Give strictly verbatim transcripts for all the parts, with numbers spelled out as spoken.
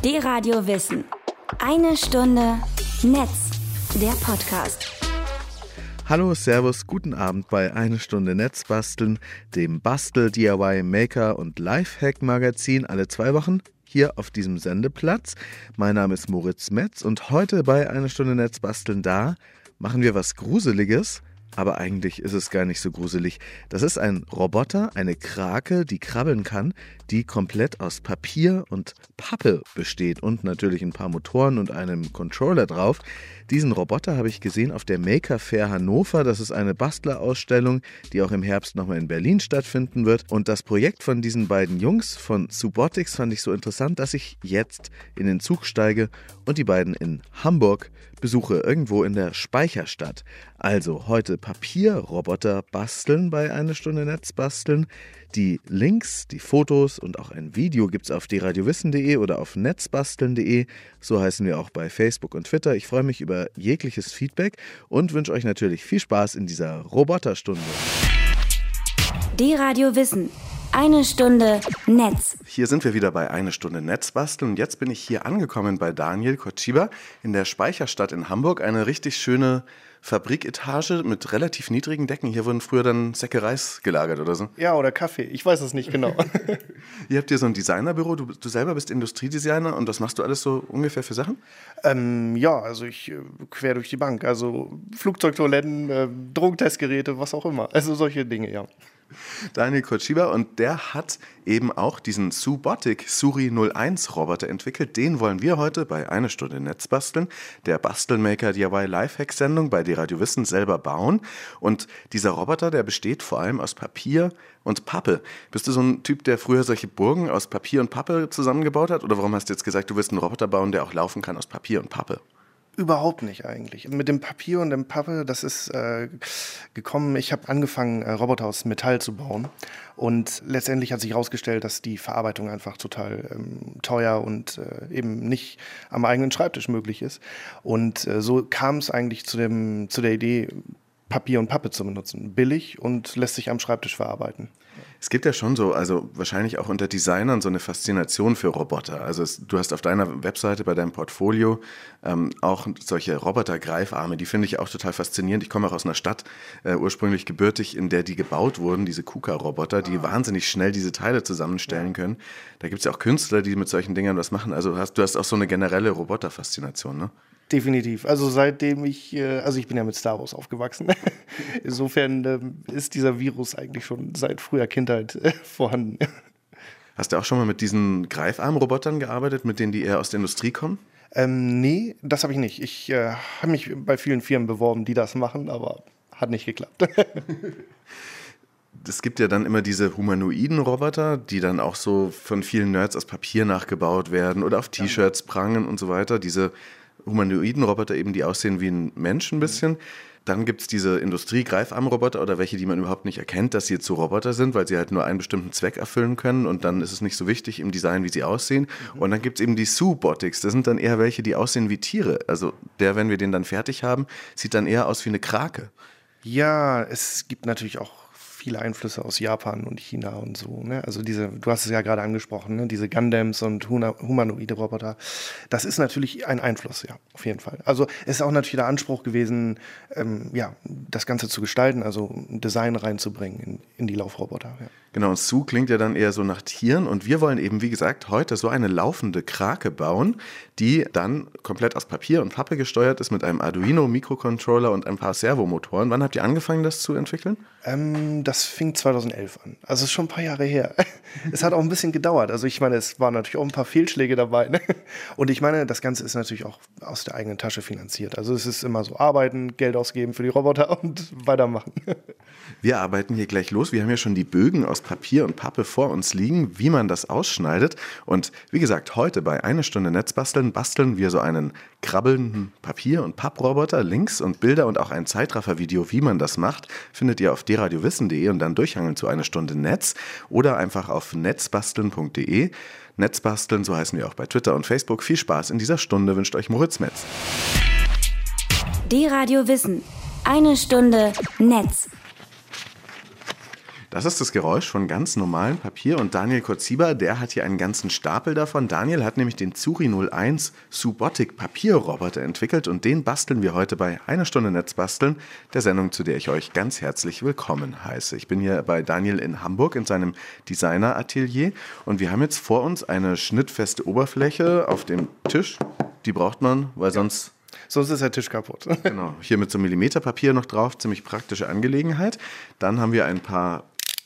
D-Radio Wissen. Eine Stunde Netz, der Podcast. Hallo, Servus, guten Abend bei Eine Stunde Netz basteln, dem Bastel-D I Y Maker und Lifehack-Magazin alle zwei Wochen hier auf diesem Sendeplatz. Mein Name ist Moritz Metz und heute bei Eine Stunde Netz basteln da machen wir was Gruseliges. Aber eigentlich ist es gar nicht so gruselig. Das ist ein Roboter, eine Krake, die krabbeln kann, die komplett aus Papier und Pappe besteht und natürlich ein paar Motoren und einem Controller drauf. Diesen Roboter habe ich gesehen auf der Maker Fair Hannover. Das ist eine Bastlerausstellung, die auch im Herbst nochmal in Berlin stattfinden wird. Und das Projekt von diesen beiden Jungs von Subotics fand ich so interessant, dass ich jetzt in den Zug steige und die beiden in Hamburg besuche, irgendwo in der Speicherstadt. Also heute Papierroboter basteln bei Eine Stunde Netz basteln. Die Links, die Fotos und auch ein Video gibt es auf d radio wissen punkt de oder auf netzbasteln punkt de. So heißen wir auch bei Facebook und Twitter. Ich freue mich über jegliches Feedback und wünsche euch natürlich viel Spaß in dieser Roboterstunde. D-Radio Wissen. Eine Stunde Netz. Hier sind wir wieder bei Eine Stunde Netz basteln und jetzt bin ich hier angekommen bei Daniel Kotschiba in der Speicherstadt in Hamburg. Eine richtig schöne Fabriketage mit relativ niedrigen Decken. Hier wurden früher dann Säcke Reis gelagert oder so. Ja, oder Kaffee. Ich weiß es nicht genau. Ihr habt hier so ein Designerbüro. Du, du selber bist Industriedesigner und was machst du alles so ungefähr für Sachen? Ähm, ja, also ich äh, quer durch die Bank. Also Flugzeugtoiletten, äh, Drogentestgeräte, was auch immer. Also solche Dinge, ja. Daniel Kotschiba und der hat eben auch diesen Subotic Suri null eins Roboter entwickelt. Den wollen wir heute bei Eine Stunde Netz basteln, der Bastelmaker D I Y Lifehack-Sendung bei D-Radio Wissen selber bauen. Und dieser Roboter, der besteht vor allem aus Papier und Pappe. Bist du so ein Typ, der früher solche Burgen aus Papier und Pappe zusammengebaut hat? Oder warum hast du jetzt gesagt, du willst einen Roboter bauen, der auch laufen kann aus Papier und Pappe? Überhaupt nicht eigentlich. Mit dem Papier und dem Pappe, das ist äh, gekommen, ich habe angefangen, äh, Roboter aus Metall zu bauen. Und letztendlich hat sich herausgestellt, dass die Verarbeitung einfach total ähm, teuer und äh, eben nicht am eigenen Schreibtisch möglich ist. Und äh, so kam es eigentlich zu, dem, zu der Idee, Papier und Pappe zu benutzen. Billig und lässt sich am Schreibtisch verarbeiten. Es gibt ja schon so, also wahrscheinlich auch unter Designern so eine Faszination für Roboter. Also es, du hast auf deiner Webseite, bei deinem Portfolio ähm, auch solche Roboter-Greifarme, die finde ich auch total faszinierend. Ich komme auch aus einer Stadt, äh, ursprünglich gebürtig, in der die gebaut wurden, diese KUKA-Roboter, die wahnsinnig schnell diese Teile zusammenstellen können. Da gibt es ja auch Künstler, die mit solchen Dingern was machen. Also hast, du hast auch so eine generelle Roboter-Faszination, ne? Definitiv. Also seitdem ich, also ich bin ja mit Star Wars aufgewachsen. Insofern ähm, ist dieser Virus eigentlich schon seit früher Kindheit äh, vorhanden. Hast du auch schon mal mit diesen Greifarm-Robotern gearbeitet, mit denen die eher aus der Industrie kommen? Ähm, nee, das habe ich nicht. Ich äh, habe mich bei vielen Firmen beworben, die das machen, aber hat nicht geklappt. Es gibt ja dann immer diese humanoiden Roboter, die dann auch so von vielen Nerds aus Papier nachgebaut werden oder auf T-Shirts prangen und so weiter. Diese humanoiden Roboter eben, die aussehen wie ein Mensch ein bisschen. Dann gibt es diese Industrie-Greifarm-Roboter oder welche, die man überhaupt nicht erkennt, dass sie jetzt so Roboter sind, weil sie halt nur einen bestimmten Zweck erfüllen können und dann ist es nicht so wichtig im Design, wie sie aussehen. Mhm. Und dann gibt es eben die Subotics, das sind dann eher welche, die aussehen wie Tiere. Also der, wenn wir den dann fertig haben, sieht dann eher aus wie eine Krake. Ja, es gibt natürlich auch viele Einflüsse aus Japan und China und so. Ne? Also diese, du hast es ja gerade angesprochen, ne? Diese Gundams und humanoide Roboter. Das ist natürlich ein Einfluss, ja, auf jeden Fall. Also es ist auch natürlich der Anspruch gewesen, ähm, ja, das Ganze zu gestalten, also ein Design reinzubringen in, in die Laufroboter. Ja. Genau, und Su klingt ja dann eher so nach Tieren und wir wollen eben, wie gesagt, heute so eine laufende Krake bauen, die dann komplett aus Papier und Pappe gesteuert ist mit einem Arduino-Mikrocontroller und ein paar Servomotoren. Wann habt ihr angefangen, das zu entwickeln? Ähm, das fing zweitausendelf an. Also es ist schon ein paar Jahre her. Es hat auch ein bisschen gedauert. Also ich meine, es waren natürlich auch ein paar Fehlschläge dabei. Ne? Und ich meine, das Ganze ist natürlich auch aus der eigenen Tasche finanziert. Also es ist immer so arbeiten, Geld ausgeben für die Roboter und weitermachen. Wir arbeiten hier gleich los. Wir haben ja schon die Bögen aus Papier und Pappe vor uns liegen, wie man das ausschneidet. Und wie gesagt, heute bei Eine Stunde Netz basteln, basteln wir so einen krabbelnden Papier- und Papproboter. Links und Bilder und auch ein Zeitraffer-Video, wie man das macht, findet ihr auf d radio wissen punkt de und dann durchhangeln zu Eine Stunde Netz oder einfach auf netzbasteln punkt de. Netzbasteln, so heißen wir auch bei Twitter und Facebook. Viel Spaß in dieser Stunde wünscht euch Moritz Metz. D-Radio Wissen. Eine Stunde Netz. Das ist das Geräusch von ganz normalem Papier und Daniel Kotziba, der hat hier einen ganzen Stapel davon. Daniel hat nämlich den Zuri null eins Subotic Papierroboter entwickelt und den basteln wir heute bei Eine Stunde Netzbasteln, der Sendung, zu der ich euch ganz herzlich willkommen heiße. Ich bin hier bei Daniel in Hamburg in seinem Designer-Atelier und wir haben jetzt vor uns eine schnittfeste Oberfläche auf dem Tisch. Die braucht man, weil sonst... Sonst ist der Tisch kaputt. Genau, hier mit so Millimeterpapier noch drauf, ziemlich praktische Angelegenheit. Dann haben wir ein paar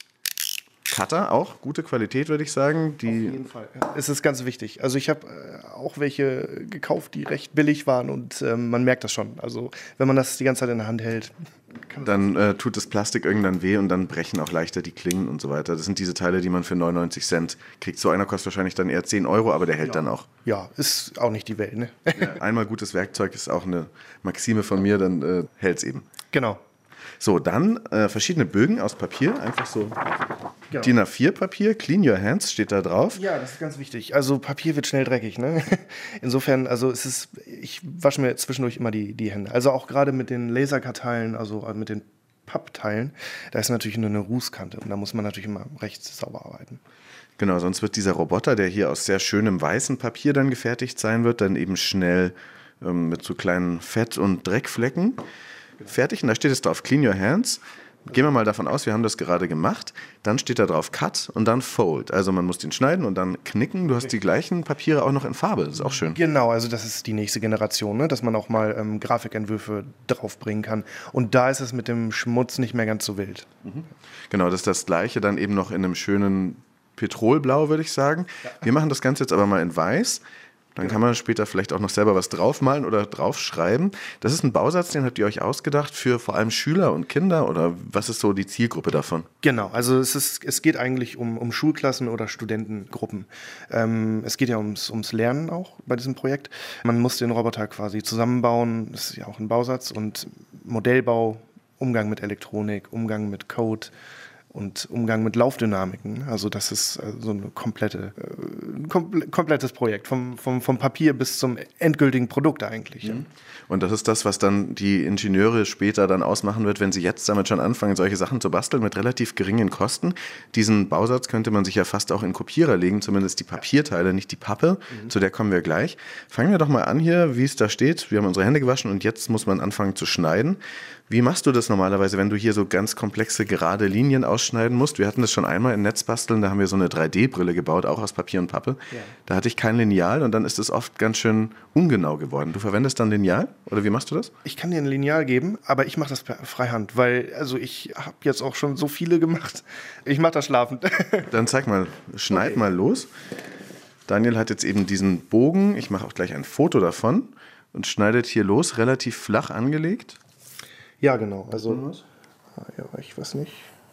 Cutter, auch gute Qualität, würde ich sagen. Die Auf jeden Fall. Ja. Es ist ganz wichtig. Also ich habe äh, auch welche gekauft, die recht billig waren und äh, man merkt das schon. Also wenn man das die ganze Zeit in der Hand hält, kann dann äh, tut das Plastik irgendwann weh und dann brechen auch leichter die Klingen und so weiter. Das sind diese Teile, die man für neunundneunzig Cent kriegt. So einer kostet wahrscheinlich dann eher zehn Euro, aber der hält ja. dann auch. Ja, ist auch nicht die Welt, ne? Ja, einmal gutes Werkzeug ist auch eine Maxime von mir, dann äh, hält es eben. Genau. So, dann äh, verschiedene Bögen aus Papier, einfach so Genau. D I N A vier Papier, Clean Your Hands steht da drauf. Ja, das ist ganz wichtig. Also Papier wird schnell dreckig, ne? Insofern, also es ist, ich wasche mir zwischendurch immer die, die Hände. Also auch gerade mit den Laserkarteilen, also mit den Pappteilen, da ist natürlich nur eine Rußkante und da muss man natürlich immer recht sauber arbeiten. Genau, sonst wird dieser Roboter, der hier aus sehr schönem weißem Papier dann gefertigt sein wird, dann eben schnell ähm, mit so kleinen Fett- und Dreckflecken fertig. Und da steht es drauf, Clean Your Hands. Gehen wir mal davon aus, wir haben das gerade gemacht. Dann steht da drauf Cut und dann Fold. Also man muss den schneiden und dann knicken. Du hast die gleichen Papiere auch noch in Farbe. Das ist auch schön. Genau, also das ist die nächste Generation, ne? Dass man auch mal ähm, Grafikentwürfe draufbringen kann. Und da ist es mit dem Schmutz nicht mehr ganz so wild. Mhm. Genau, das ist das Gleiche dann eben noch in einem schönen Petrolblau, würde ich sagen. Ja. Wir machen das Ganze jetzt aber mal in Weiß. Dann kann man später vielleicht auch noch selber was draufmalen oder draufschreiben. Das ist ein Bausatz, den habt ihr euch ausgedacht für vor allem Schüler und Kinder oder was ist so die Zielgruppe davon? Genau, also es, ist, es geht eigentlich um, um Schulklassen oder Studentengruppen. Ähm, es geht ja ums, ums Lernen auch bei diesem Projekt. Man muss den Roboter quasi zusammenbauen, das ist ja auch ein Bausatz und Modellbau, Umgang mit Elektronik, Umgang mit Code und Umgang mit Laufdynamiken. Also das ist so eine komplette, äh, kom- komplettes Projekt, vom, vom, vom Papier bis zum endgültigen Produkt eigentlich. Mhm. Ja. Und das ist das, was dann die Ingenieure später dann ausmachen wird, wenn sie jetzt damit schon anfangen, solche Sachen zu basteln mit relativ geringen Kosten. Diesen Bausatz könnte man sich ja fast auch in Kopierer legen, zumindest die Papierteile, nicht die Pappe. Mhm. Zu der kommen wir gleich. Fangen wir doch mal an hier, wie es da steht. Wir haben unsere Hände gewaschen und jetzt muss man anfangen zu schneiden. Wie machst du das normalerweise, wenn du hier so ganz komplexe, gerade Linien ausschneiden musst? Wir hatten das schon einmal in Netzbasteln, da haben wir so eine drei D Brille gebaut, auch aus Papier und Pappe. Ja. Da hatte ich kein Lineal und dann ist es oft ganz schön ungenau geworden. Du verwendest dann Lineal oder wie machst du das? Ich kann dir ein Lineal geben, aber ich mache das per Freihand, weil also ich habe jetzt auch schon so viele gemacht. Ich mache das schlafend. Dann zeig mal, schneid okay. mal los. Daniel hat jetzt eben diesen Bogen, ich mache auch gleich ein Foto davon und schneidet hier los, relativ flach angelegt. Ja, genau. Also, ja, ich weiß nicht.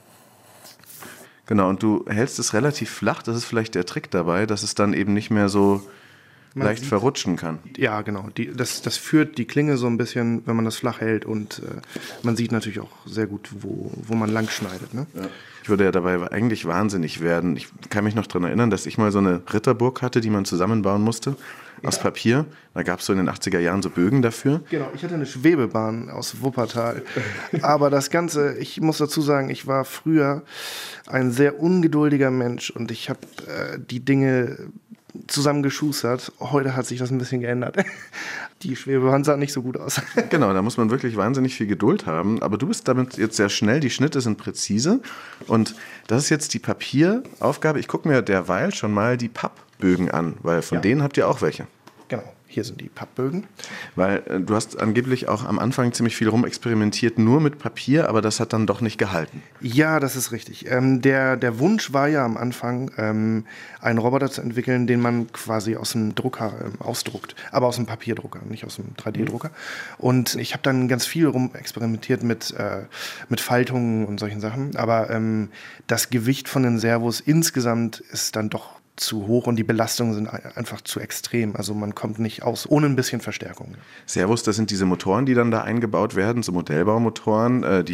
Genau, und du hältst es relativ flach. Das ist vielleicht der Trick dabei, dass es dann eben nicht mehr so man leicht sieht, verrutschen kann. Ja, genau. Die, das, das führt die Klinge so ein bisschen, wenn man das flach hält. Und äh, man sieht natürlich auch sehr gut, wo, wo man lang schneidet. Ne? Ja. Ich würde ja dabei eigentlich wahnsinnig werden. Ich kann mich noch daran erinnern, dass ich mal so eine Ritterburg hatte, die man zusammenbauen musste. Aus ja. Papier. Da gab es so in den achtziger Jahren so Bögen dafür. Genau, ich hatte eine Schwebebahn aus Wuppertal. Aber das Ganze, ich muss dazu sagen, ich war früher ein sehr ungeduldiger Mensch und ich habe äh, die Dinge zusammengeschustert. Heute hat sich das ein bisschen geändert. Die Schwebebahn sah nicht so gut aus. Genau, da muss man wirklich wahnsinnig viel Geduld haben. Aber du bist damit jetzt sehr schnell, die Schnitte sind präzise. Und das ist jetzt die Papieraufgabe. Ich gucke mir derweil schon mal die Pappbögen an, weil von ja. denen habt ihr auch welche. Genau, hier sind die Pappbögen. Weil äh, du hast angeblich auch am Anfang ziemlich viel rumexperimentiert, nur mit Papier, aber das hat dann doch nicht gehalten. Ja, das ist richtig. Ähm, der, der Wunsch war ja am Anfang, ähm, einen Roboter zu entwickeln, den man quasi aus dem Drucker ähm, ausdruckt, aber aus dem Papierdrucker, nicht aus dem drei D Drucker. Mhm. Und ich habe dann ganz viel rumexperimentiert mit, äh, mit Faltungen und solchen Sachen, aber ähm, das Gewicht von den Servos insgesamt ist dann doch zu hoch und die Belastungen sind einfach zu extrem. Also man kommt nicht aus ohne ein bisschen Verstärkung. Servos, das sind diese Motoren, die dann da eingebaut werden, so Modellbaumotoren, äh, die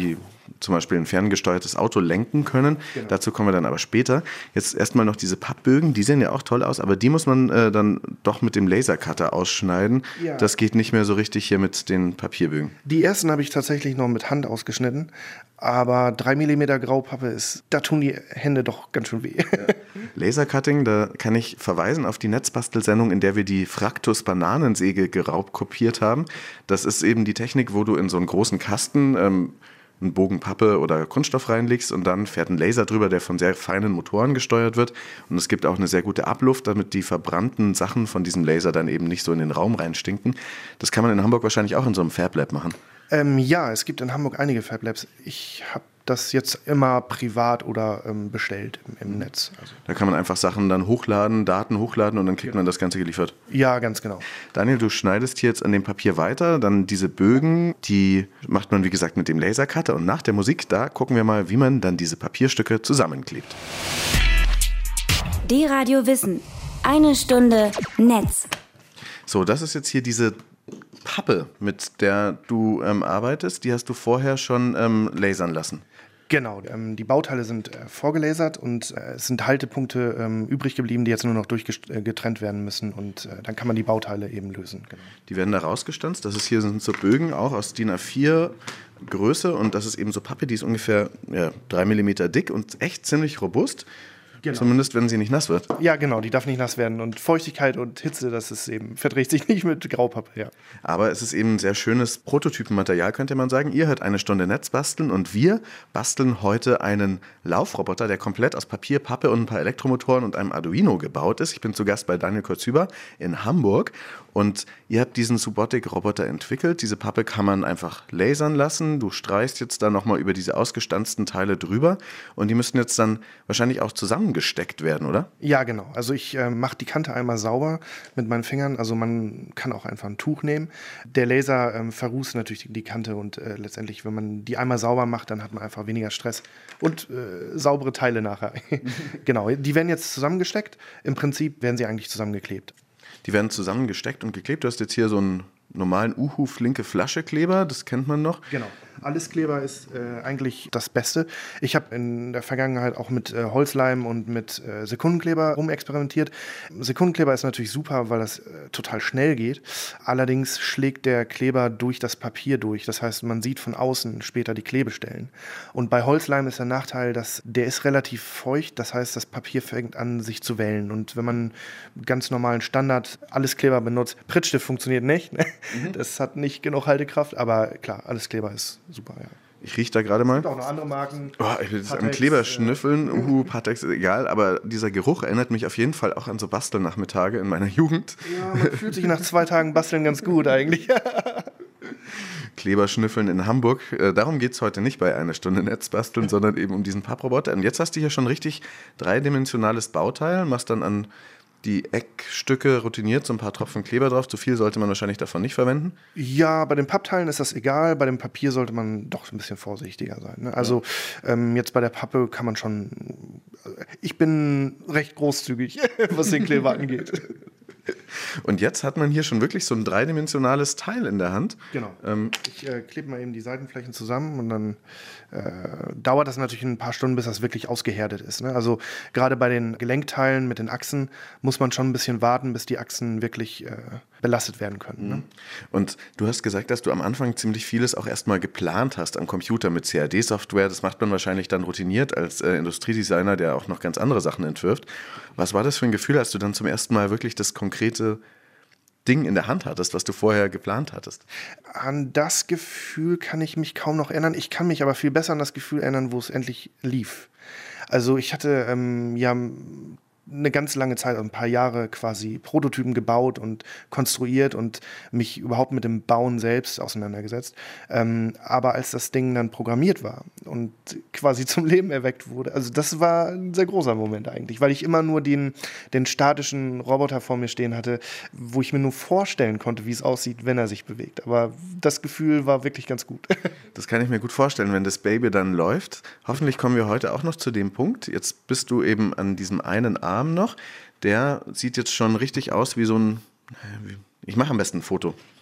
zum Beispiel ein ferngesteuertes Auto lenken können. Genau. Dazu kommen wir dann aber später. Jetzt erstmal noch diese Pappbögen, die sehen ja auch toll aus, aber die muss man äh, dann doch mit dem Lasercutter ausschneiden. Ja. Das geht nicht mehr so richtig hier mit den Papierbögen. Die ersten habe ich tatsächlich noch mit Hand ausgeschnitten, aber drei Millimeter Graupappe ist, da tun die Hände doch ganz schön weh. Ja. Lasercutting, da kann ich verweisen auf die Netzbastelsendung, in der wir die Fraktus Bananensäge geraubkopiert haben. Das ist eben die Technik, wo du in so einen großen Kasten ähm, einen Bogen Pappe oder Kunststoff reinlegst und dann fährt ein Laser drüber, der von sehr feinen Motoren gesteuert wird. Und es gibt auch eine sehr gute Abluft, damit die verbrannten Sachen von diesem Laser dann eben nicht so in den Raum reinstinken. Das kann man in Hamburg wahrscheinlich auch in so einem Fab Lab machen. Ähm, ja, es gibt in Hamburg einige Fab Labs. Ich habe das jetzt immer privat oder ähm, bestellt im, im Netz. Also. Da kann man einfach Sachen dann hochladen, Daten hochladen und dann kriegt man das Ganze geliefert. Ja, ganz genau. Daniel, du schneidest hier jetzt an dem Papier weiter, dann diese Bögen, die macht man wie gesagt mit dem Lasercutter und nach der Musik, da gucken wir mal, wie man dann diese Papierstücke zusammenklebt. D-Radio Wissen. Eine Stunde Netz. So, das ist jetzt hier diese Pappe, mit der du ähm, arbeitest. Die hast du vorher schon ähm, lasern lassen. Genau, ähm, die Bauteile sind äh, vorgelasert und äh, es sind Haltepunkte ähm, übrig geblieben, die jetzt nur noch durchgetrennt werden müssen und äh, dann kann man die Bauteile eben lösen. Genau. Die werden da rausgestanzt. Das ist hier sind so Bögen auch aus D I N A vier Größe und das ist eben so Pappe, die ist ungefähr ja, drei Millimeter dick und echt ziemlich robust. Genau. Zumindest, wenn sie nicht nass wird. Ja, genau, die darf nicht nass werden. Und Feuchtigkeit und Hitze, das ist eben, verträgt sich nicht mit Graupappe, ja. Aber es ist eben ein sehr schönes Prototypenmaterial, könnte man sagen. Ihr hört eine Stunde Netz basteln und wir basteln heute einen Laufroboter, der komplett aus Papier, Pappe und ein paar Elektromotoren und einem Arduino gebaut ist. Ich bin zu Gast bei Daniel Korzüber in Hamburg und ihr habt diesen Subotic-Roboter entwickelt. Diese Pappe kann man einfach lasern lassen. Du streichst jetzt da nochmal über diese ausgestanzten Teile drüber und die müssten jetzt dann wahrscheinlich auch zusammen gesteckt werden, oder? Ja, genau. Also ich äh, mache die Kante einmal sauber mit meinen Fingern. Also man kann auch einfach ein Tuch nehmen. Der Laser ähm, verrußt natürlich die, die Kante und äh, letztendlich, wenn man die einmal sauber macht, dann hat man einfach weniger Stress und äh, saubere Teile nachher. Genau, die werden jetzt zusammengesteckt. Im Prinzip werden sie eigentlich zusammengeklebt. Die werden zusammengesteckt und geklebt. Du hast jetzt hier so einen normalen Uhu flinke Flasche-Kleber, das kennt man noch. Genau. Alleskleber ist äh, eigentlich das Beste. Ich habe in der Vergangenheit auch mit äh, Holzleim und mit äh, Sekundenkleber rumexperimentiert. Sekundenkleber ist natürlich super, weil das äh, total schnell geht. Allerdings schlägt der Kleber durch das Papier durch. Das heißt, man sieht von außen später die Klebestellen. Und bei Holzleim ist der Nachteil, dass der ist relativ feucht. Das heißt, das Papier fängt an, sich zu wellen. Und wenn man ganz normalen Standard Alleskleber benutzt, Prittstift funktioniert nicht. Mhm. Das hat nicht genug Haltekraft. Aber klar, Alleskleber ist super, ja. Ich rieche da gerade mal. Es gibt auch noch andere Marken. Oh, ich will jetzt am Kleber schnüffeln. Uhu, Patex, egal. Aber dieser Geruch erinnert mich auf jeden Fall auch an so Bastelnachmittage in meiner Jugend. Ja, man fühlt sich nach zwei Tagen Basteln ganz gut eigentlich. Kleberschnüffeln in Hamburg. Äh, darum geht es heute nicht bei einer Stunde Netzbasteln, sondern eben um diesen Papproboter. Und jetzt hast du hier schon richtig dreidimensionales Bauteil, machst dann an die Eckstücke routiniert, so ein paar Tropfen Kleber drauf. Zu viel sollte man wahrscheinlich davon nicht verwenden. Ja, bei den Pappteilen ist das egal. Bei dem Papier sollte man doch ein bisschen vorsichtiger sein. Ne? Also ja. ähm, jetzt bei der Pappe kann man schon... Ich bin recht großzügig, was den Kleber angeht. Und jetzt hat man hier schon wirklich so ein dreidimensionales Teil in der Hand. Genau. Ähm, ich äh, klebe mal eben die Seitenflächen zusammen und dann äh, dauert das natürlich ein paar Stunden, bis das wirklich ausgehärtet ist. Ne? Also gerade bei den Gelenkteilen mit den Achsen muss man schon ein bisschen warten, bis die Achsen wirklich äh, belastet werden können. Ne? Und du hast gesagt, dass du am Anfang ziemlich vieles auch erstmal geplant hast am Computer mit C A D-Software. Das macht man wahrscheinlich dann routiniert als äh, Industriedesigner, der auch noch ganz andere Sachen entwirft. Was war das für ein Gefühl, als du dann zum ersten Mal wirklich das konkrete Ding in der Hand hattest, was du vorher geplant hattest? An das Gefühl kann ich mich kaum noch erinnern. Ich kann mich aber viel besser an das Gefühl erinnern, wo es endlich lief. Also ich hatte ähm, ja eine ganz lange Zeit, ein paar Jahre quasi Prototypen gebaut und konstruiert und mich überhaupt mit dem Bauen selbst auseinandergesetzt. Ähm, aber als das Ding dann programmiert war und quasi zum Leben erweckt wurde, also das war ein sehr großer Moment eigentlich, weil ich immer nur den, den statischen Roboter vor mir stehen hatte, wo ich mir nur vorstellen konnte, wie es aussieht, wenn er sich bewegt. Aber das Gefühl war wirklich ganz gut. Das kann ich mir gut vorstellen, wenn das Baby dann läuft. Hoffentlich kommen wir heute auch noch zu dem Punkt. Jetzt bist du eben an diesem einen Arm noch, der sieht jetzt schon richtig aus wie so ein, ich mache am besten ein Foto.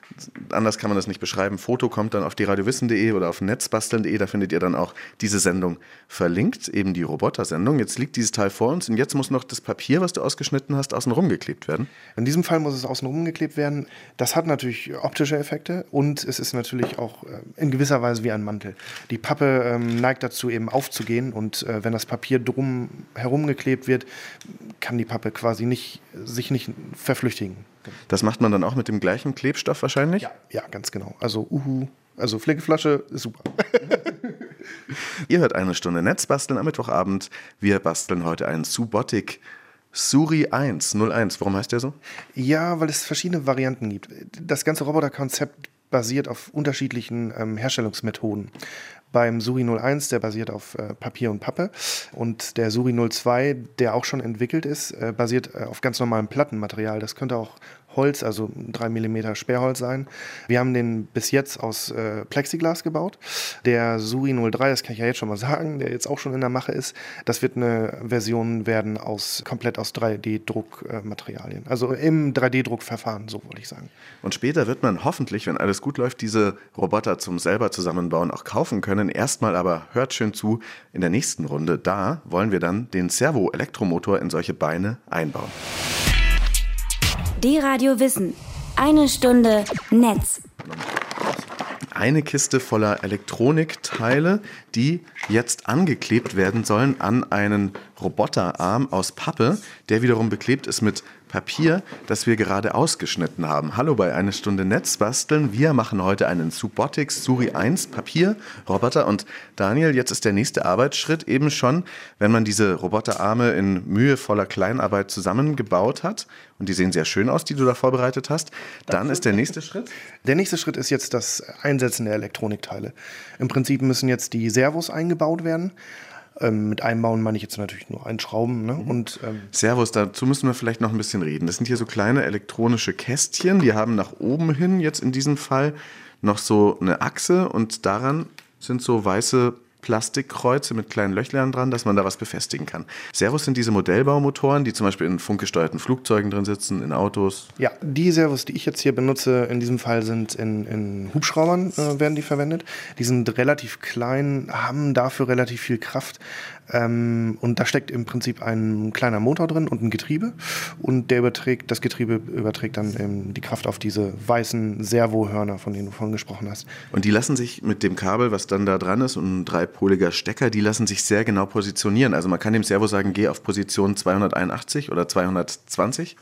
anders kann man das nicht beschreiben. Foto kommt dann auf die radiowissen punkt de oder auf netzbasteln punkt de, da findet ihr dann auch diese Sendung verlinkt, eben die Roboter-Sendung. Jetzt liegt dieses Teil vor uns und jetzt muss noch das Papier, was du ausgeschnitten hast, außenrum geklebt werden. In diesem Fall muss es außenrum geklebt werden. Das hat natürlich optische Effekte und es ist natürlich auch in gewisser Weise wie ein Mantel. Die Pappe ähm, neigt dazu eben aufzugehen und äh, wenn das Papier drum herum geklebt wird, kann die Pappe quasi nicht, sich nicht verflüchtigen. Das macht man dann auch mit dem gleichen Klebstoff wahrscheinlich? Ja, ja, ganz genau. Also uhu, also Pflegeflasche ist super. Ihr hört eine Stunde Netzbasteln am Mittwochabend. Wir basteln heute einen Subotic Suri eins null eins. Warum heißt der so? Ja, weil es verschiedene Varianten gibt. Das ganze Roboterkonzept basiert auf unterschiedlichen ähm, Herstellungsmethoden. Beim Suri null eins, der basiert auf äh, Papier und Pappe. Und der Suri null zwei, der auch schon entwickelt ist, äh, basiert äh, auf ganz normalem Plattenmaterial. Das könnte auch Holz, also drei Millimeter Sperrholz sein. Wir haben den bis jetzt aus äh, Plexiglas gebaut. Der Suri null drei, das kann ich ja jetzt schon mal sagen, der jetzt auch schon in der Mache ist, das wird eine Version werden aus komplett aus drei D-Druckmaterialien. Äh, also im drei D-Druckverfahren, so wollte ich sagen. Und später wird man hoffentlich, wenn alles gut läuft, diese Roboter zum selber zusammenbauen auch kaufen können. Erstmal aber hört schön zu, in der nächsten Runde, da wollen wir dann den Servo-Elektromotor in solche Beine einbauen. D-Radio Wissen. Eine Stunde Netz. Eine Kiste voller Elektronikteile, die jetzt angeklebt werden sollen an einen Roboterarm aus Pappe, der wiederum beklebt ist mit Papier, das wir gerade ausgeschnitten haben. Hallo bei Eine Stunde Netzbasteln. Wir machen heute einen Subotic Suri eins Papierroboter. Und Daniel, jetzt ist der nächste Arbeitsschritt eben schon, wenn man diese Roboterarme in mühevoller Kleinarbeit zusammengebaut hat. Und die sehen sehr schön aus, die du da vorbereitet hast. Dann ist der nächste Schritt? Der nächste Schritt ist jetzt das Einsetzen der Elektronikteile. Im Prinzip müssen jetzt die Servos eingebaut werden. Ähm, mit einbauen meine ich jetzt natürlich nur einschrauben. Ne? Und, ähm Servos, dazu müssen wir vielleicht noch ein bisschen reden. Das sind hier so kleine elektronische Kästchen, die haben nach oben hin jetzt in diesem Fall noch so eine Achse und daran sind so weiße Plastikkreuze mit kleinen Löchlern dran, dass man da was befestigen kann. Servos sind diese Modellbaumotoren, die zum Beispiel in funkgesteuerten Flugzeugen drin sitzen, in Autos. Ja, die Servos, die ich jetzt hier benutze, in diesem Fall sind in, in Hubschraubern äh, werden die verwendet. Die sind relativ klein, haben dafür relativ viel Kraft. Ähm, und da steckt im Prinzip ein kleiner Motor drin und ein Getriebe. Und der überträgt, das Getriebe überträgt dann ähm, die Kraft auf diese weißen Servohörner, von denen du vorhin gesprochen hast. Und die lassen sich mit dem Kabel, was dann da dran ist, und ein dreipoliger Stecker, die lassen sich sehr genau positionieren. Also man kann dem Servo sagen, geh auf Position zweihunderteinundachtzig oder zweihundertzwanzig.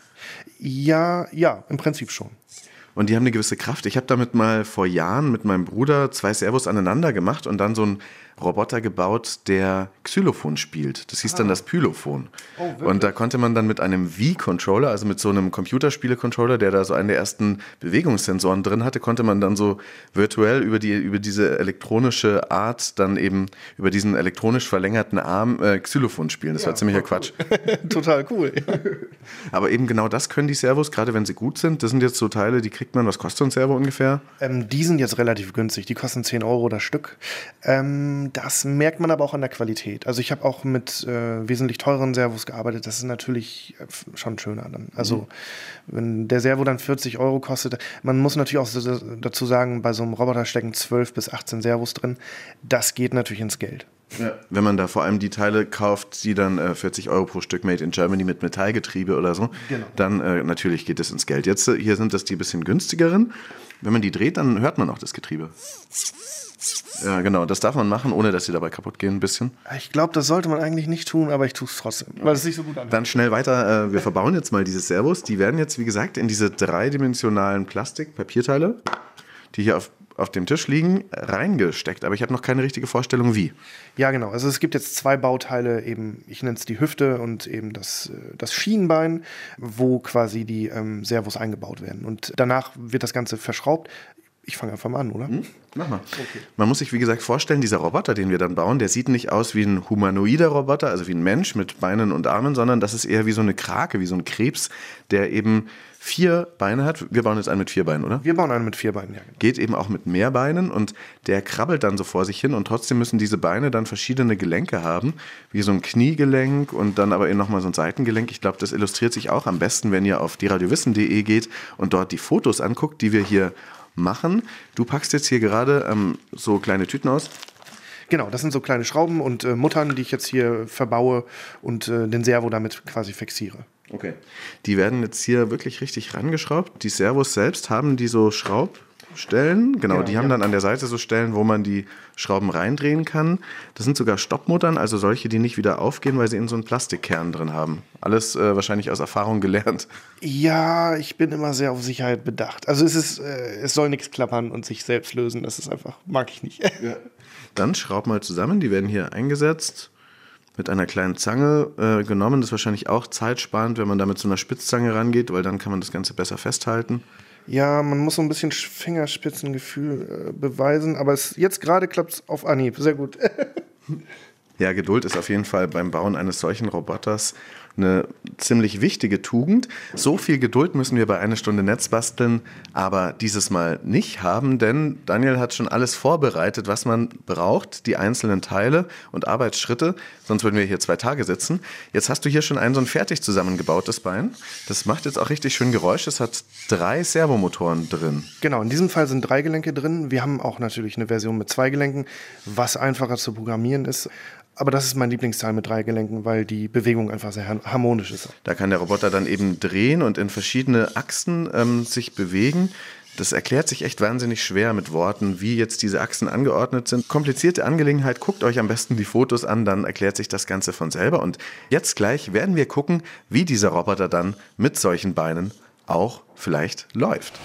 Ja, ja, im Prinzip schon. Und die haben eine gewisse Kraft. Ich habe damit mal vor Jahren mit meinem Bruder zwei Servos aneinander gemacht und dann so ein Roboter gebaut, der Xylophon spielt. Das hieß ah. dann das Pylophon. Oh, und da konnte man dann mit einem Wii-Controller, also mit so einem Computerspiele-Controller, der da so einen der ersten Bewegungssensoren drin hatte, konnte man dann so virtuell über die über diese elektronische Art dann eben über diesen elektronisch verlängerten Arm äh, Xylophon spielen. Das ja, war ziemlicher cool. Quatsch. Total cool. Aber eben genau das können die Servos, gerade wenn sie gut sind. Das sind jetzt so Teile, die kriegt man. Was kostet so ein Servo ungefähr? Ähm, die sind jetzt relativ günstig. Die kosten zehn Euro das Stück. Ähm, Das merkt man aber auch an der Qualität. Also ich habe auch mit äh, wesentlich teureren Servos gearbeitet. Das ist natürlich schon schöner dann. Also mhm. wenn der Servo dann vierzig Euro kostet, man muss natürlich auch dazu sagen, bei so einem Roboter stecken zwölf bis achtzehn Servos drin. Das geht natürlich ins Geld. Ja. Wenn man da vor allem die Teile kauft, die dann äh, vierzig Euro pro Stück Made in Germany mit Metallgetriebe oder so, genau. dann äh, natürlich geht es ins Geld. Jetzt äh, hier sind das die bisschen günstigeren. Wenn man die dreht, dann hört man auch das Getriebe. Ja, genau. Das darf man machen, ohne dass sie dabei kaputt gehen, ein bisschen. Ich glaube, das sollte man eigentlich nicht tun, aber ich tue es trotzdem, weil es sich so gut anhört. Dann schnell weiter. Äh, wir verbauen jetzt mal diese Servos. Die werden jetzt, wie gesagt, in diese dreidimensionalen Plastik-Papierteile, die hier auf, auf dem Tisch liegen, reingesteckt. Aber ich habe noch keine richtige Vorstellung, wie. Ja, genau. Also es gibt jetzt zwei Bauteile, eben, ich nenne es die Hüfte und eben das, das Schienbein, wo quasi die ähm, Servos eingebaut werden. Und danach wird das Ganze verschraubt. Ich fange einfach mal an, oder? Hm? Mach mal. Okay. Man muss sich, wie gesagt, vorstellen, dieser Roboter, den wir dann bauen, der sieht nicht aus wie ein humanoider Roboter, also wie ein Mensch mit Beinen und Armen, sondern das ist eher wie so eine Krake, wie so ein Krebs, der eben vier Beine hat. Wir bauen jetzt einen mit vier Beinen, oder? Wir bauen einen mit vier Beinen, ja. Geht eben auch mit mehr Beinen und der krabbelt dann so vor sich hin und trotzdem müssen diese Beine dann verschiedene Gelenke haben, wie so ein Kniegelenk und dann aber eben nochmal so ein Seitengelenk. Ich glaube, das illustriert sich auch am besten, wenn ihr auf die radiowissen punkt de geht und dort die Fotos anguckt, die wir hier machen. Du packst jetzt hier gerade ähm, so kleine Tüten aus. Genau, das sind so kleine Schrauben und äh, Muttern, die ich jetzt hier verbaue und äh, den Servo damit quasi fixiere. Okay. Die werden jetzt hier wirklich richtig rangeschraubt. Die Servos selbst haben die so Schraubstellen. Genau, ja, die haben ja. dann an der Seite so Stellen, wo man die Schrauben reindrehen kann. Das sind sogar Stoppmuttern, also solche, die nicht wieder aufgehen, weil sie in so einen Plastikkern drin haben. Alles äh, wahrscheinlich aus Erfahrung gelernt. Ja, ich bin immer sehr auf Sicherheit bedacht. Also es ist, äh, es soll nichts klappern und sich selbst lösen. Das ist einfach, mag ich nicht. Ja. Dann schraub mal zusammen. Die werden hier eingesetzt. Mit einer kleinen Zange äh, genommen. Das ist wahrscheinlich auch zeitsparend, wenn man da mit so einer Spitzzange rangeht, weil dann kann man das Ganze besser festhalten. Ja, man muss so ein bisschen Fingerspitzengefühl äh, beweisen, aber es, jetzt gerade klappt es auf Anhieb. Sehr gut. Ja, Geduld ist auf jeden Fall beim Bauen eines solchen Roboters eine ziemlich wichtige Tugend. So viel Geduld müssen wir bei Eine Stunde Netz basteln, aber dieses Mal nicht haben, denn Daniel hat schon alles vorbereitet, was man braucht, die einzelnen Teile und Arbeitsschritte, sonst würden wir hier zwei Tage sitzen. Jetzt hast du hier schon ein so ein fertig zusammengebautes Bein. Das macht jetzt auch richtig schön Geräusch. Es hat drei Servomotoren drin. Genau, in diesem Fall sind drei Gelenke drin. Wir haben auch natürlich eine Version mit zwei Gelenken, was einfacher zu programmieren ist. Aber das ist mein Lieblingsteil mit drei Gelenken, weil die Bewegung einfach sehr harmonisch ist. Da kann der Roboter dann eben drehen und in verschiedene Achsen ähm, sich bewegen. Das erklärt sich echt wahnsinnig schwer mit Worten, wie jetzt diese Achsen angeordnet sind. Komplizierte Angelegenheit, guckt euch am besten die Fotos an, dann erklärt sich das Ganze von selber. Und jetzt gleich werden wir gucken, wie dieser Roboter dann mit solchen Beinen auch vielleicht läuft.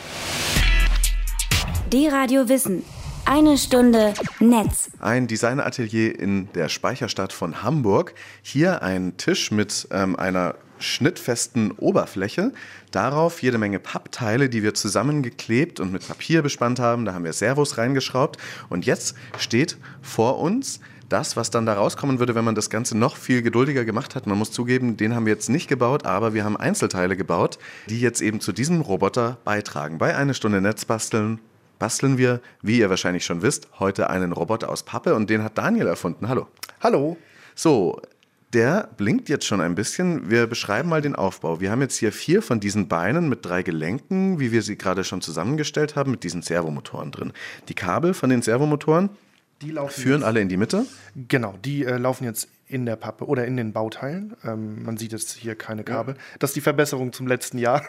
Die Radio Wissen. Eine Stunde Netz. Ein Designeratelier in der Speicherstadt von Hamburg. Hier ein Tisch mit ähm, einer schnittfesten Oberfläche. Darauf jede Menge Pappteile, die wir zusammengeklebt und mit Papier bespannt haben. Da haben wir Servos reingeschraubt. Und jetzt steht vor uns das, was dann da rauskommen würde, wenn man das Ganze noch viel geduldiger gemacht hat. Man muss zugeben, den haben wir jetzt nicht gebaut, aber wir haben Einzelteile gebaut, die jetzt eben zu diesem Roboter beitragen. Bei Eine Stunde Netz basteln basteln wir, wie ihr wahrscheinlich schon wisst, heute einen Roboter aus Pappe und den hat Daniel erfunden. Hallo. Hallo. So, der blinkt jetzt schon ein bisschen. Wir beschreiben mal den Aufbau. Wir haben jetzt hier vier von diesen Beinen mit drei Gelenken, wie wir sie gerade schon zusammengestellt haben, mit diesen Servomotoren drin. Die Kabel von den Servomotoren die führen jetzt alle in die Mitte. Genau, die äh, laufen jetzt in der Pappe oder in den Bauteilen. Ähm, man sieht jetzt hier keine Kabel. Ja. Das ist die Verbesserung zum letzten Jahr,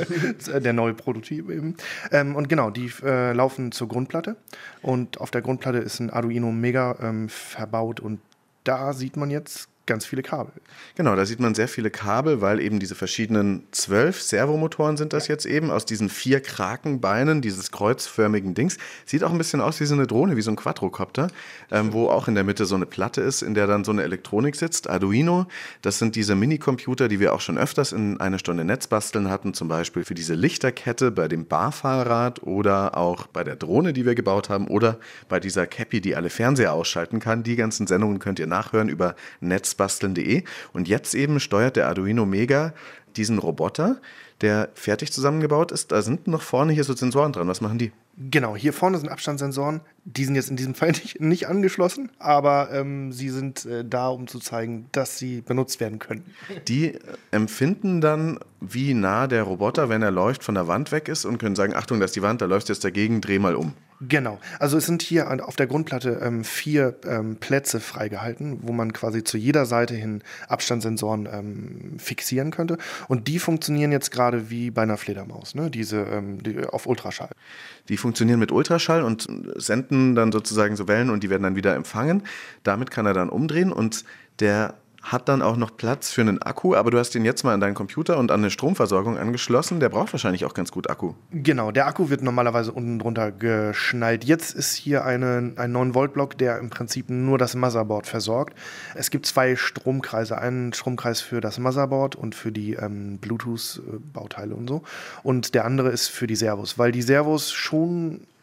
der neue Prototyp eben. Ähm, und genau, die äh, laufen zur Grundplatte. Und auf der Grundplatte ist ein Arduino Mega ähm, verbaut und da sieht man jetzt ganz viele Kabel. Genau, da sieht man sehr viele Kabel, weil eben diese verschiedenen zwölf Servomotoren sind das jetzt eben, aus diesen vier Krakenbeinen, dieses kreuzförmigen Dings. Sieht auch ein bisschen aus wie so eine Drohne, wie so ein Quadrocopter, ähm, wo auch in der Mitte so eine Platte ist, in der dann so eine Elektronik sitzt. Arduino, das sind diese Minicomputer, die wir auch schon öfters in Eine Stunde Netz basteln hatten, zum Beispiel für diese Lichterkette bei dem Barfahrrad oder auch bei der Drohne, die wir gebaut haben, oder bei dieser Cappy, die alle Fernseher ausschalten kann. Die ganzen Sendungen könnt ihr nachhören über netzbasteln punkt de. Und jetzt eben steuert der Arduino Mega diesen Roboter, der fertig zusammengebaut ist. Da sind noch vorne hier so Sensoren dran. Was machen die? Genau, hier vorne sind Abstandssensoren. Die sind jetzt in diesem Fall nicht, nicht angeschlossen, aber ähm, sie sind äh, da, um zu zeigen, dass sie benutzt werden können. Die empfinden dann, wie nah der Roboter, wenn er läuft, von der Wand weg ist und können sagen, Achtung, da ist die Wand, da läufst du jetzt dagegen, dreh mal um. Genau, also es sind hier auf der Grundplatte ähm, vier ähm, Plätze freigehalten, wo man quasi zu jeder Seite hin Abstandssensoren ähm, fixieren könnte. Und die funktionieren jetzt gerade wie bei einer Fledermaus, ne? Diese ähm, die auf Ultraschall. Die funktionieren mit Ultraschall und senden dann sozusagen so Wellen und die werden dann wieder empfangen. Damit kann er dann umdrehen und der hat dann auch noch Platz für einen Akku, aber du hast ihn jetzt mal an deinen Computer und an eine Stromversorgung angeschlossen. Der braucht wahrscheinlich auch ganz gut Akku. Genau, der Akku wird normalerweise unten drunter geschnallt. Jetzt ist hier eine, ein neun Volt Block, der im Prinzip nur das Motherboard versorgt. Es gibt zwei Stromkreise, einen Stromkreis für das Motherboard und für die ähm, Bluetooth-Bauteile und so. Und der andere ist für die Servos, weil die Servos schon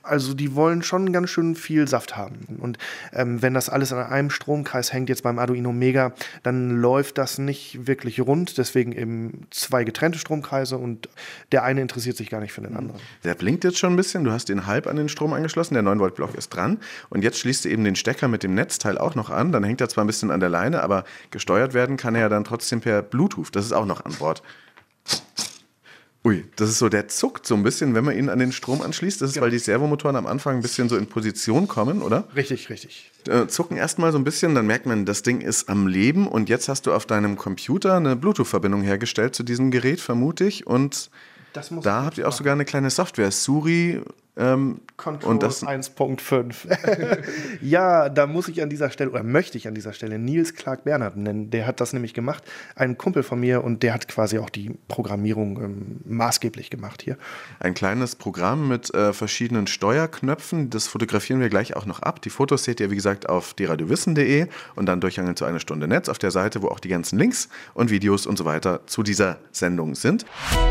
Also die wollen schon ganz schön viel Saft haben. Und ähm, wenn das alles an einem Stromkreis hängt, jetzt beim Arduino Mega, dann läuft das nicht wirklich rund. Deswegen eben zwei getrennte Stromkreise und der eine interessiert sich gar nicht für den anderen. Der blinkt jetzt schon ein bisschen. Du hast den halb an den Strom angeschlossen, der neun Volt Block ist dran. Und jetzt schließt du eben den Stecker mit dem Netzteil auch noch an. Dann hängt er zwar ein bisschen an der Leine, aber gesteuert werden kann er ja dann trotzdem per Bluetooth. Das ist auch noch an Bord. Ui, das ist so, der zuckt so ein bisschen, wenn man ihn an den Strom anschließt. Das ist, genau, weil die Servomotoren am Anfang ein bisschen so in Position kommen, oder? Richtig, richtig. Äh, zucken erstmal so ein bisschen, dann merkt man, das Ding ist am Leben und jetzt hast du auf deinem Computer eine Bluetooth-Verbindung hergestellt zu diesem Gerät, vermute ich. Und das muss da habt ihr auch machen. sogar eine kleine Software, Suri. Ähm, Control und das eins Punkt fünf. Ja, da muss ich an dieser Stelle, oder möchte ich an dieser Stelle Nils Clark Bernhard nennen. Der hat das nämlich gemacht, ein Kumpel von mir, und der hat quasi auch die Programmierung ähm, maßgeblich gemacht hier. Ein kleines Programm mit äh, verschiedenen Steuerknöpfen, das fotografieren wir gleich auch noch ab. Die Fotos seht ihr, wie gesagt, auf die radio wissen punkt de und dann durchhangeln zu Eine Stunde Netz auf der Seite, wo auch die ganzen Links und Videos und so weiter zu dieser Sendung sind.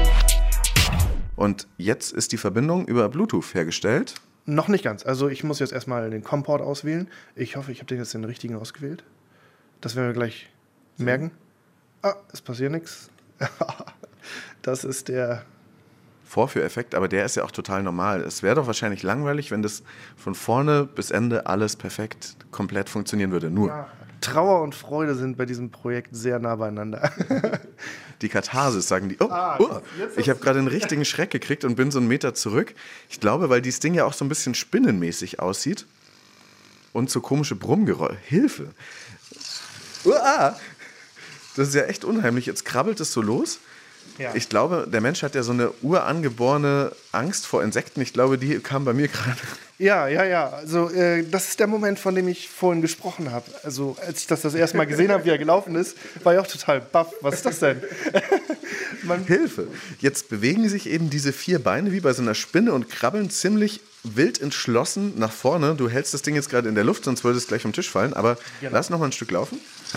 Und jetzt ist die Verbindung über Bluetooth hergestellt. Noch nicht ganz. Also ich muss jetzt erstmal den COM-Port auswählen. Ich hoffe, ich habe den jetzt den richtigen ausgewählt. Das werden wir gleich merken. Ah, es passiert nichts. Das ist der Vorführeffekt, aber der ist ja auch total normal. Es wäre doch wahrscheinlich langweilig, wenn das von vorne bis Ende alles perfekt, komplett funktionieren würde. Nur. Ja, Trauer und Freude sind bei diesem Projekt sehr nah beieinander. Die Katharsis, sagen die. Oh, ah, oh ich habe gerade einen richtigen Schreck gekriegt und bin so einen Meter zurück. Ich glaube, weil dieses Ding ja auch so ein bisschen spinnenmäßig aussieht und so komische Brummgeräusche. Hilfe! Uah! Das ist ja echt unheimlich. Jetzt krabbelt es so los. Ja. Ich glaube, der Mensch hat ja so eine urangeborene Angst vor Insekten. Ich glaube, die kam bei mir gerade. Ja, ja, ja. Also äh, das ist der Moment, von dem ich vorhin gesprochen habe. Also als ich das das erste Mal gesehen habe, wie er gelaufen ist, war ich auch total baff. Was ist das denn? Man Hilfe! Jetzt bewegen sich eben diese vier Beine wie bei so einer Spinne und krabbeln ziemlich wild entschlossen nach vorne. Du hältst das Ding jetzt gerade in der Luft, sonst würde es gleich vom Tisch fallen. Aber genau, lass noch mal ein Stück laufen.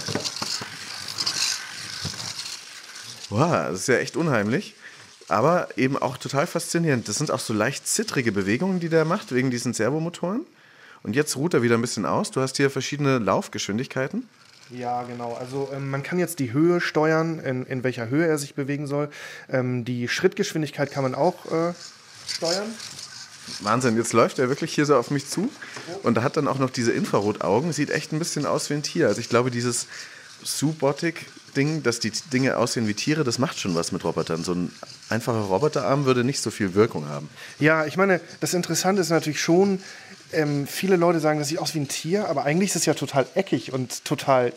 Wow, das ist ja echt unheimlich, aber eben auch total faszinierend. Das sind auch so leicht zittrige Bewegungen, die der macht, wegen diesen Servomotoren. Und jetzt ruht er wieder ein bisschen aus. Du hast hier verschiedene Laufgeschwindigkeiten. Ja, genau. Also ähm, man kann jetzt die Höhe steuern, in, in welcher Höhe er sich bewegen soll. Ähm, die Schrittgeschwindigkeit kann man auch äh, steuern. Wahnsinn, jetzt läuft er wirklich hier so auf mich zu und hat dann auch noch diese Infrarotaugen. Sieht echt ein bisschen aus wie ein Tier. Also ich glaube, dieses Subotic-Ding, dass die Dinge aussehen wie Tiere, das macht schon was mit Robotern. So ein einfacher Roboterarm würde nicht so viel Wirkung haben. Ja, ich meine, das Interessante ist natürlich schon, ähm, viele Leute sagen, das sieht aus wie ein Tier, aber eigentlich ist es ja total eckig und total,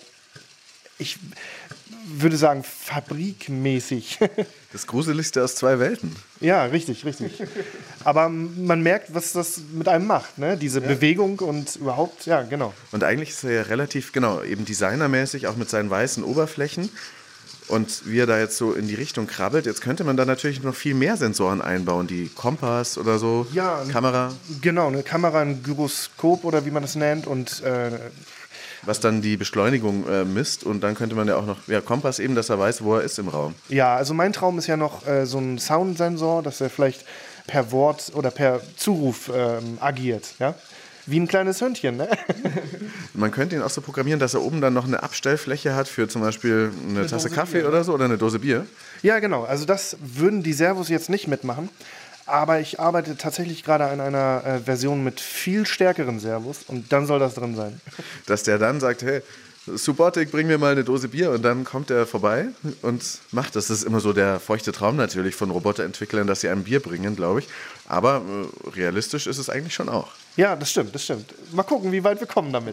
ich würde sagen, fabrikmäßig. Das Gruseligste aus zwei Welten. Ja, richtig, richtig. Aber man merkt, was das mit einem macht, ne? Diese ja. Bewegung und überhaupt, ja, genau. Und eigentlich ist er ja relativ, genau, eben designermäßig, auch mit seinen weißen Oberflächen. Und wie er da jetzt so in die Richtung krabbelt, jetzt könnte man da natürlich noch viel mehr Sensoren einbauen, die Kompass oder so, ja, Kamera. Genau, eine Kamera, ein Gyroskop oder wie man das nennt und äh, was dann die Beschleunigung äh, misst und dann könnte man ja auch noch, ja, Kompass eben, dass er weiß, wo er ist im Raum. Ja, also mein Traum ist ja noch äh, so ein Soundsensor, dass er vielleicht per Wort oder per Zuruf ähm, agiert, ja? Wie ein kleines Hündchen, ne? Man könnte ihn auch so programmieren, dass er oben dann noch eine Abstellfläche hat für zum Beispiel eine, eine Tasse Kaffee Bier, oder so oder eine Dose Bier. Ja, genau. Also das würden die Servos jetzt nicht mitmachen. Aber ich arbeite tatsächlich gerade an einer äh, Version mit viel stärkeren Servos und dann soll das drin sein. Dass der dann sagt, hey, Subotic, bring mir mal eine Dose Bier und dann kommt er vorbei und macht das. Das ist immer so der feuchte Traum natürlich von Roboterentwicklern, dass sie einem Bier bringen, glaube ich. Aber äh, realistisch ist es eigentlich schon auch. Ja, das stimmt, das stimmt. Mal gucken, wie weit wir kommen damit.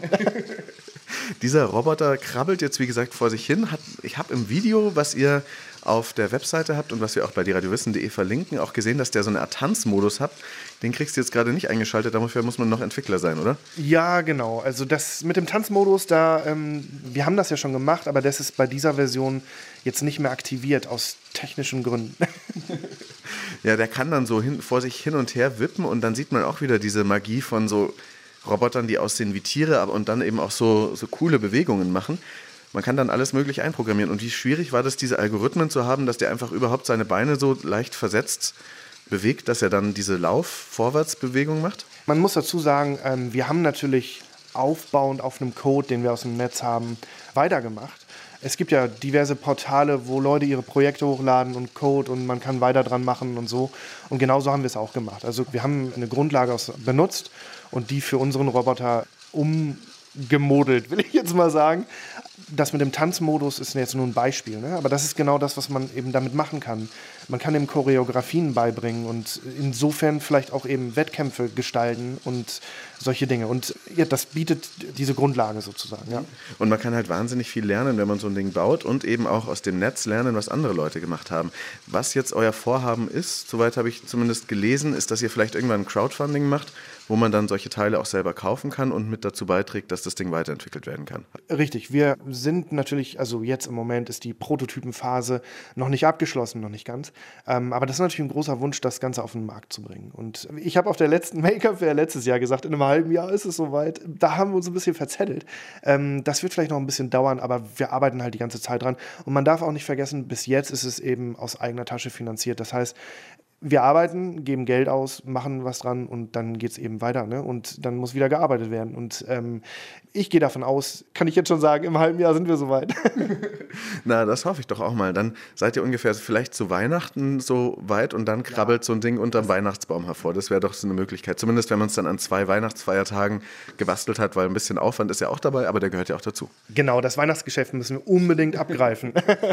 Dieser Roboter krabbelt jetzt, wie gesagt, vor sich hin. Hat, ich habe im Video, was ihr auf der Webseite habt und was wir auch bei die radio wissen punkt de verlinken, auch gesehen, dass der so eine Art Tanzmodus hat. Den kriegst du jetzt gerade nicht eingeschaltet, dafür muss man noch Entwickler sein, oder? Ja, genau. Also das mit dem Tanzmodus, da, ähm, wir haben das ja schon gemacht, aber das ist bei dieser Version jetzt nicht mehr aktiviert, aus technischen Gründen. Ja, der kann dann so hin, vor sich hin und her wippen und dann sieht man auch wieder diese Magie von so Robotern, die aussehen wie Tiere aber und dann eben auch so, so coole Bewegungen machen. Man kann dann alles möglich einprogrammieren. Und wie schwierig war das, diese Algorithmen zu haben, dass der einfach überhaupt seine Beine so leicht versetzt bewegt, dass er dann diese Lauf-Vorwärtsbewegung macht? Man muss dazu sagen, ähm, wir haben natürlich aufbauend auf einem Code, den wir aus dem Netz haben, weitergemacht. Es gibt ja diverse Portale, wo Leute ihre Projekte hochladen und Code und man kann weiter dran machen und so. Und genauso haben wir es auch gemacht. Also wir haben eine Grundlage aus, benutzt und die für unseren Roboter umgemodelt, will ich jetzt mal sagen. Das mit dem Tanzmodus ist jetzt nur ein Beispiel, ne? Aber das ist genau das, was man eben damit machen kann. Man kann ihm Choreografien beibringen und insofern vielleicht auch eben Wettkämpfe gestalten und solche Dinge. Und ja, das bietet diese Grundlage sozusagen. Ja. Und man kann halt wahnsinnig viel lernen, wenn man so ein Ding baut und eben auch aus dem Netz lernen, was andere Leute gemacht haben. Was jetzt euer Vorhaben ist, soweit habe ich zumindest gelesen, ist, dass ihr vielleicht irgendwann ein Crowdfunding macht, wo man dann solche Teile auch selber kaufen kann und mit dazu beiträgt, dass das Ding weiterentwickelt werden kann. Richtig, wir sind natürlich, also jetzt im Moment ist die Prototypenphase noch nicht abgeschlossen, noch nicht ganz. Ähm, aber das ist natürlich ein großer Wunsch, das Ganze auf den Markt zu bringen. Und ich habe auf der letzten Maker Fair letztes Jahr gesagt, in einem halben Jahr ist es soweit. Da haben wir uns ein bisschen verzettelt. Ähm, das wird vielleicht noch ein bisschen dauern, aber wir arbeiten halt die ganze Zeit dran. Und man darf auch nicht vergessen, bis jetzt ist es eben aus eigener Tasche finanziert. Das heißt, wir arbeiten, geben Geld aus, machen was dran und dann geht es eben weiter. Ne? Und dann muss wieder gearbeitet werden. Und ähm, ich gehe davon aus, kann ich jetzt schon sagen, im halben Jahr sind wir soweit. Na, das hoffe ich doch auch mal. Dann seid ihr ungefähr vielleicht zu Weihnachten so weit und dann krabbelt ja so ein Ding unterm Weihnachtsbaum hervor. Das wäre doch so eine Möglichkeit. Zumindest, wenn man es dann an zwei Weihnachtsfeiertagen gebastelt hat, weil ein bisschen Aufwand ist ja auch dabei, aber der gehört ja auch dazu. Genau, das Weihnachtsgeschäft müssen wir unbedingt abgreifen.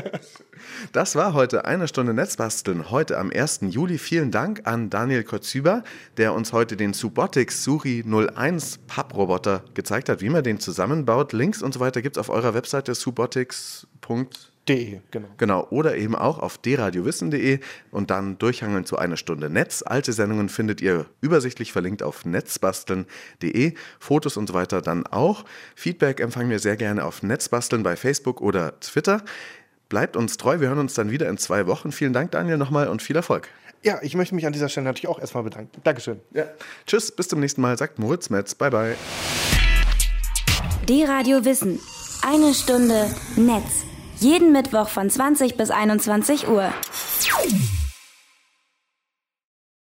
Das war heute eine Stunde Netzbasteln, heute am ersten Juli. Vielen Dank an Daniel Kotzüber, der uns heute den Subotics Suri null eins Papproboter gezeigt hat, wie man den zusammenbaut. Links und so weiter gibt es auf eurer Webseite subotics punkt de. Genau. Genau. Oder eben auch auf d radio wissen punkt de und dann durchhangeln zu einer Stunde Netz. Alte Sendungen findet ihr übersichtlich verlinkt auf netzbasteln punkt de. Fotos und so weiter dann auch. Feedback empfangen wir sehr gerne auf Netzbasteln bei Facebook oder Twitter. Bleibt uns treu, wir hören uns dann wieder in zwei Wochen. Vielen Dank, Daniel, nochmal und viel Erfolg. Ja, ich möchte mich an dieser Stelle natürlich auch erstmal bedanken. Dankeschön. Ja. Tschüss, bis zum nächsten Mal, sagt Moritz Metz. Bye, bye. D-Radio Wissen. Eine Stunde Netz. Jeden Mittwoch von zwanzig bis einundzwanzig Uhr.